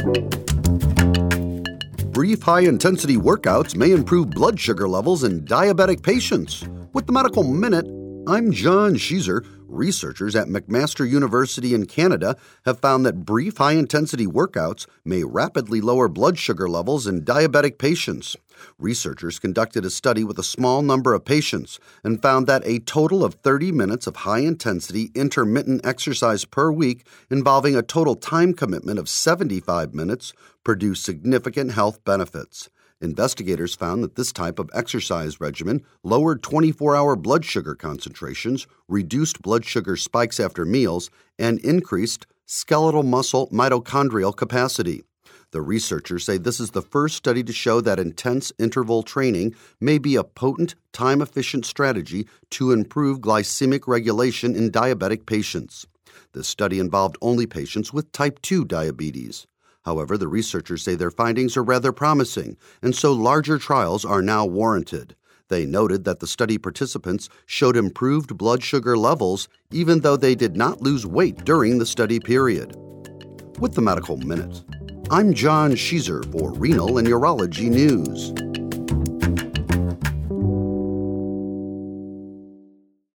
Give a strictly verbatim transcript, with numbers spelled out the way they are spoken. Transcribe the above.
Brief high-intensity workouts may improve blood sugar levels in diabetic patients. With the Medical Minute, I'm John Sheezer. Researchers at McMaster University in Canada have found that brief high-intensity workouts may rapidly lower blood sugar levels in diabetic patients. Researchers conducted a study with a small number of patients and found that a total of thirty minutes of high-intensity intermittent exercise per week involving a total time commitment of seventy-five minutes produced significant health benefits. Investigators found that this type of exercise regimen lowered twenty-four hour blood sugar concentrations, reduced blood sugar spikes after meals, and increased skeletal muscle mitochondrial capacity. The researchers say this is the first study to show that intense interval training may be a potent, time-efficient strategy to improve glycemic regulation in diabetic patients. This study involved only patients with type two diabetes. However, the researchers say their findings are rather promising, and so larger trials are now warranted. They noted that the study participants showed improved blood sugar levels even though they did not lose weight during the study period. With the Medical Minute, I'm John Sheezer for Renal and Urology News.